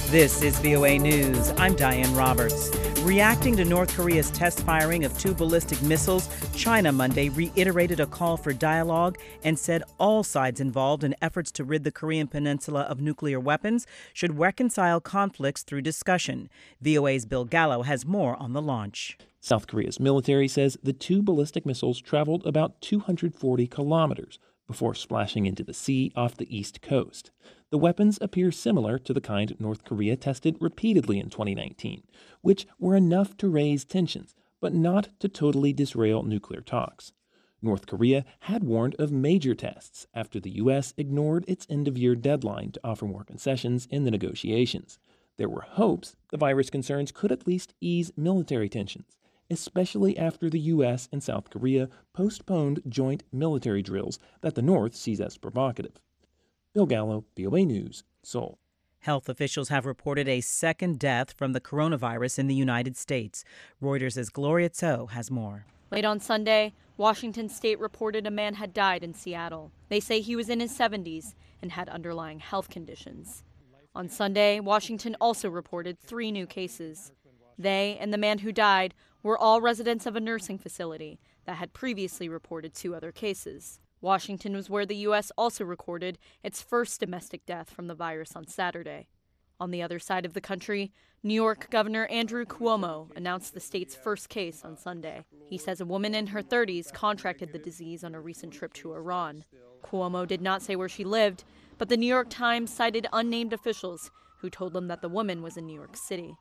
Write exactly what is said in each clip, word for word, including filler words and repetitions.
This is V O A News. I'm Diane Roberts. Reacting to North Korea's test firing of two ballistic missiles, China Monday reiterated a call for dialogue and said all sides involved in efforts to rid the Korean peninsula of nuclear weapons should reconcile conflicts through discussion. V O A's Bill Gallo has more on the launch. South Korea's military says the two ballistic missiles traveled about two hundred forty kilometers before splashing into the sea off the east coast. The weapons appear similar to the kind North Korea tested repeatedly in twenty nineteen, which were enough to raise tensions, but not to totally disrail nuclear talks. North Korea had warned of major tests after the U S ignored its end-of-year deadline to offer more concessions in the negotiations. There were hopes the virus concerns could at least ease military tensions, especially after the U S and South Korea postponed joint military drills that the North sees as provocative. Bill Gallo, V O A News, Seoul. Health officials have reported a second death from the coronavirus in the United States. Reuters' Gloria Tso has more. Late on Sunday, Washington State reported a man had died in Seattle. They say he was in his seventies and had underlying health conditions. On Sunday, Washington also reported three new cases. They and the man who died were all residents of a nursing facility that had previously reported two other cases. Washington was where the U S also recorded its first domestic death from the virus on Saturday. On the other side of the country, New York Governor Andrew Cuomo announced the state's first case on Sunday. He says a woman in her thirties contracted the disease on a recent trip to Iran. Cuomo did not say where she lived, but the New York Times cited unnamed officials who told them that the woman was in New York City.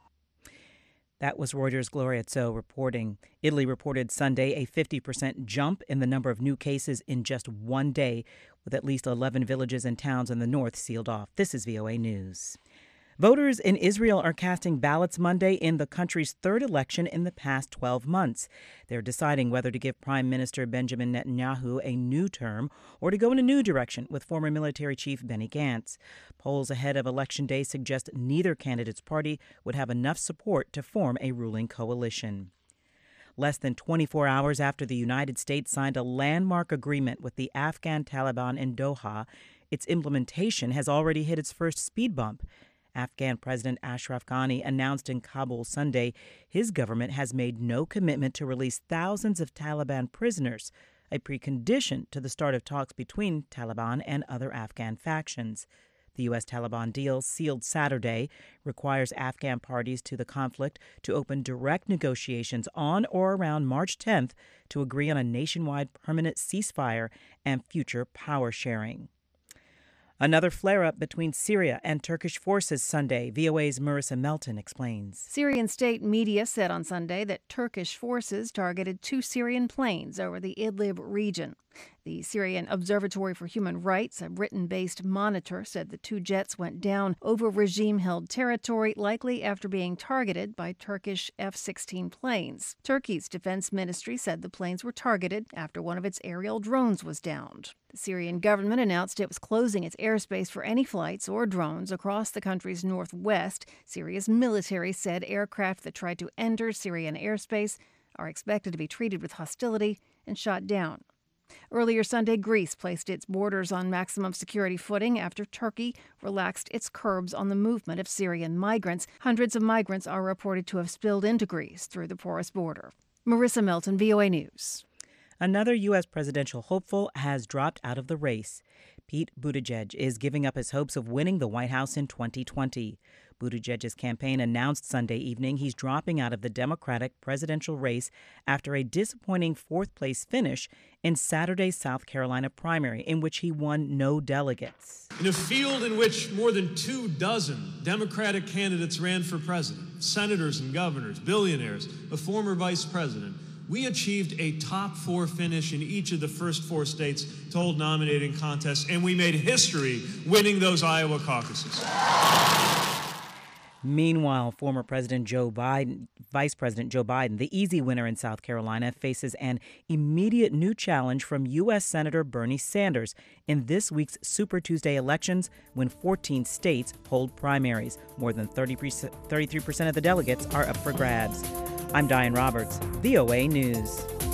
That was Reuters' Gloria Tso reporting. Italy reported Sunday a fifty percent jump in the number of new cases in just one day, with at least eleven villages and towns in the north sealed off. This is V O A News. Voters in Israel are casting ballots Monday in the country's third election in the past twelve months. They're deciding whether to give Prime Minister Benjamin Netanyahu a new term or to go in a new direction with former military chief Benny Gantz. Polls ahead of Election Day suggest neither candidate's party would have enough support to form a ruling coalition. Less than twenty-four hours after the United States signed a landmark agreement with the Afghan Taliban in Doha, its implementation has already hit its first speed bump. Afghan President Ashraf Ghani announced in Kabul Sunday his government has made no commitment to release thousands of Taliban prisoners, a precondition to the start of talks between Taliban and other Afghan factions. The U S Taliban deal, sealed Saturday, requires Afghan parties to the conflict to open direct negotiations on or around March tenth to agree on a nationwide permanent ceasefire and future power sharing. Another flare-up between Syria and Turkish forces Sunday. V O A's Marissa Melton explains. Syrian state media said on Sunday that Turkish forces targeted two Syrian planes over the Idlib region. The Syrian Observatory for Human Rights, a Britain-based monitor, said the two jets went down over regime-held territory, likely after being targeted by Turkish F sixteen planes. Turkey's defense ministry said the planes were targeted after one of its aerial drones was downed. The Syrian government announced it was closing its airspace for any flights or drones across the country's northwest. Syria's military said aircraft that tried to enter Syrian airspace are expected to be treated with hostility and shot down. Earlier Sunday, Greece placed its borders on maximum security footing after Turkey relaxed its curbs on the movement of Syrian migrants. Hundreds of migrants are reported to have spilled into Greece through the porous border. Marissa Melton, V O A News. Another U S presidential hopeful has dropped out of the race. Pete Buttigieg is giving up his hopes of winning the White House in twenty twenty. Buttigieg's campaign announced Sunday evening he's dropping out of the Democratic presidential race after a disappointing fourth-place finish in Saturday's South Carolina primary, in which he won no delegates. In a field in which more than two dozen Democratic candidates ran for president, senators and governors, billionaires, a former vice president, we achieved a top four finish in each of the first four states to hold nominating contests, and we made history winning those Iowa caucuses. Meanwhile, former President Joe Biden, Vice President Joe Biden, the easy winner in South Carolina, faces an immediate new challenge from U S. Senator Bernie Sanders in this week's Super Tuesday elections when fourteen states hold primaries. More than thirty-three percent of the delegates are up for grabs. I'm Diane Roberts, V O A News.